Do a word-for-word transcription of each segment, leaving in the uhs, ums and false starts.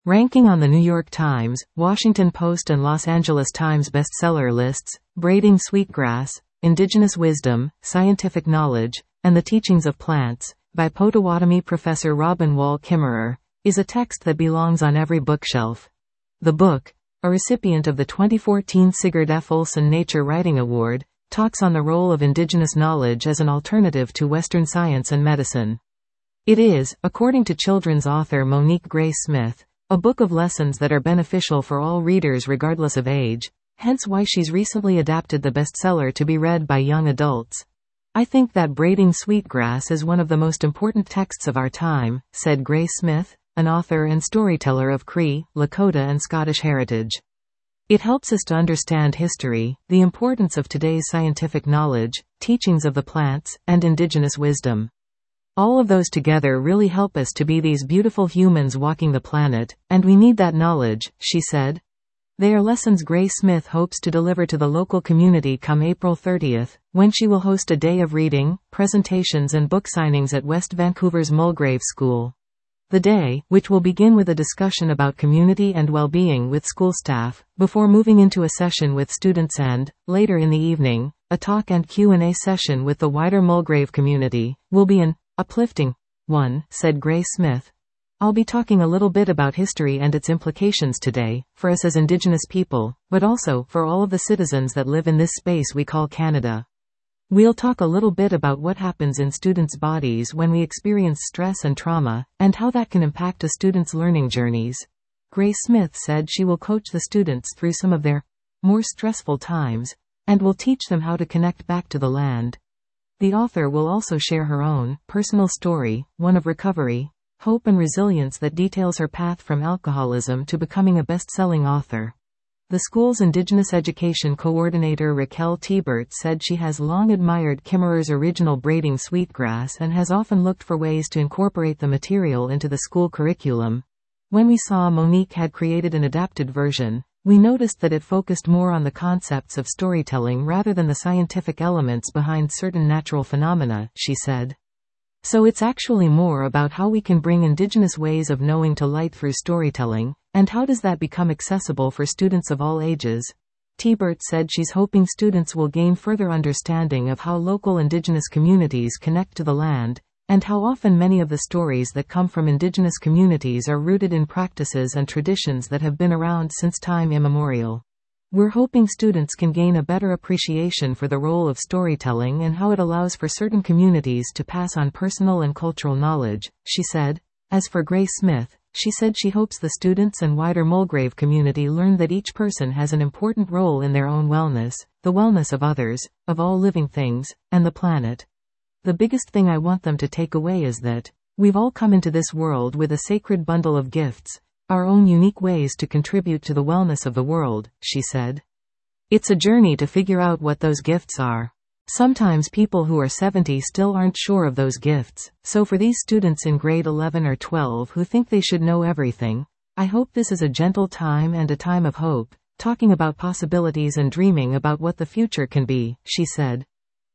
Ranking on the New York Times, Washington Post and Los Angeles Times bestseller lists, Braiding Sweetgrass, Indigenous Wisdom, Scientific Knowledge, and the Teachings of Plants, by Potawatomi Professor Robin Wall Kimmerer, is a text that belongs on every bookshelf. The book, a recipient of the twenty fourteen Sigurd F. Olson Nature Writing Award, talks on the role of indigenous knowledge as an alternative to Western science and medicine. It is, according to children's author Monique Grace Smith, a book of lessons that are beneficial for all readers regardless of age, hence why she's recently adapted the bestseller to be read by young adults. I think that Braiding Sweetgrass is one of the most important texts of our time, said Grace Smith, an author and storyteller of Cree, Lakota and Scottish heritage. It helps us to understand history, the importance of today's scientific knowledge, teachings of the plants, and indigenous wisdom. All of those together really help us to be these beautiful humans walking the planet, and we need that knowledge, she said. They are lessons Grace Smith hopes to deliver to the local community come April thirtieth, when she will host a day of reading, presentations and book signings at West Vancouver's Mulgrave School. The day, which will begin with a discussion about community and well-being with school staff, before moving into a session with students and, later in the evening, a talk and Q and A session with the wider Mulgrave community, will be an uplifting one, said Grace Smith. I'll be talking a little bit about history and its implications today, for us as Indigenous people, but also for all of the citizens that live in this space we call Canada. We'll talk a little bit about what happens in students' bodies when we experience stress and trauma, and how that can impact a student's learning journeys. Grace Smith said she will coach the students through some of their more stressful times, and will teach them how to connect back to the land. The author will also share her own personal story, one of recovery, hope and resilience that details her path from alcoholism to becoming a best-selling author. The school's Indigenous Education Coordinator Raquel Tibert said she has long admired Kimmerer's original Braiding Sweetgrass and has often looked for ways to incorporate the material into the school curriculum. When we saw Monique had created an adapted version, we noticed that it focused more on the concepts of storytelling rather than the scientific elements behind certain natural phenomena, she said. So it's actually more about how we can bring Indigenous ways of knowing to light through storytelling, and how does that become accessible for students of all ages? Tibert said she's hoping students will gain further understanding of how local Indigenous communities connect to the land, and how often many of the stories that come from Indigenous communities are rooted in practices and traditions that have been around since time immemorial. We're hoping students can gain a better appreciation for the role of storytelling and how it allows for certain communities to pass on personal and cultural knowledge, she said. As for Grace Smith, she said she hopes the students and wider Mulgrave community learn that each person has an important role in their own wellness, the wellness of others, of all living things, and the planet. The biggest thing I want them to take away is that we've all come into this world with a sacred bundle of gifts, our own unique ways to contribute to the wellness of the world, she said. It's a journey to figure out what those gifts are. Sometimes people who are seventy still aren't sure of those gifts, so for these students in grade eleven or twelve who think they should know everything, I hope this is a gentle time and a time of hope, talking about possibilities and dreaming about what the future can be, she said.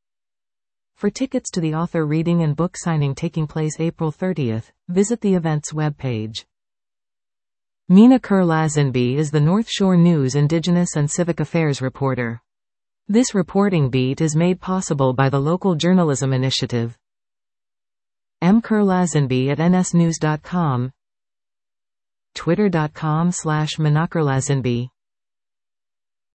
For tickets to the author reading and book signing taking place April thirtieth, visit the event's webpage. Mina Kerr-Lazenby is the North Shore News Indigenous and Civic Affairs reporter. This reporting beat is made possible by the Local Journalism Initiative. M Kerr-Lazenby at N S news dot com, twitter dot com slash Mina Kerr-Lazenby.